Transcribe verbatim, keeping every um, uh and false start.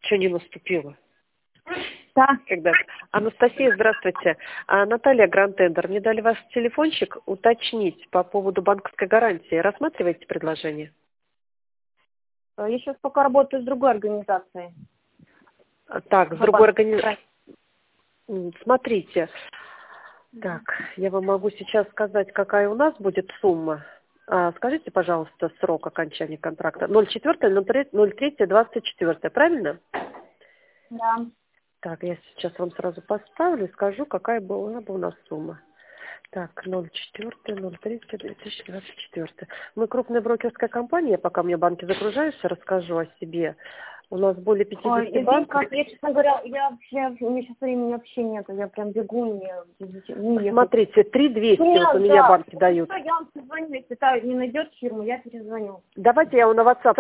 еще не наступило. Да. Когда? Анастасия, здравствуйте. А, Наталья, Гранд-Тендер. Мне дали ваш телефончик уточнить по поводу банковской гарантии. Рассматриваете предложение? Я сейчас пока работаю с другой организацией. Так, с другой организацией. Смотрите. Так, я вам могу сейчас сказать, какая у нас будет сумма. А, скажите, пожалуйста, срок окончания контракта. ноль четыре ноль три двадцать четыре, правильно? Да. Так, я сейчас вам сразу поставлю и скажу, какая была бы у нас сумма. Так, ноль четыре ноль три две тысячи двадцать четыре. Мы крупная брокерская компания, пока мне банки загружаются, расскажу о себе. У нас более пятидесяти Ой, банков. я, честно говоря, я вообще, у меня сейчас времени вообще нет, я прям бегу, мне не ехать. Смотрите, три двести Нет, вот у меня да. банки дают. Я вам позвоню, если та не найдет фирму, я перезвоню. Давайте я вам на WhatsApp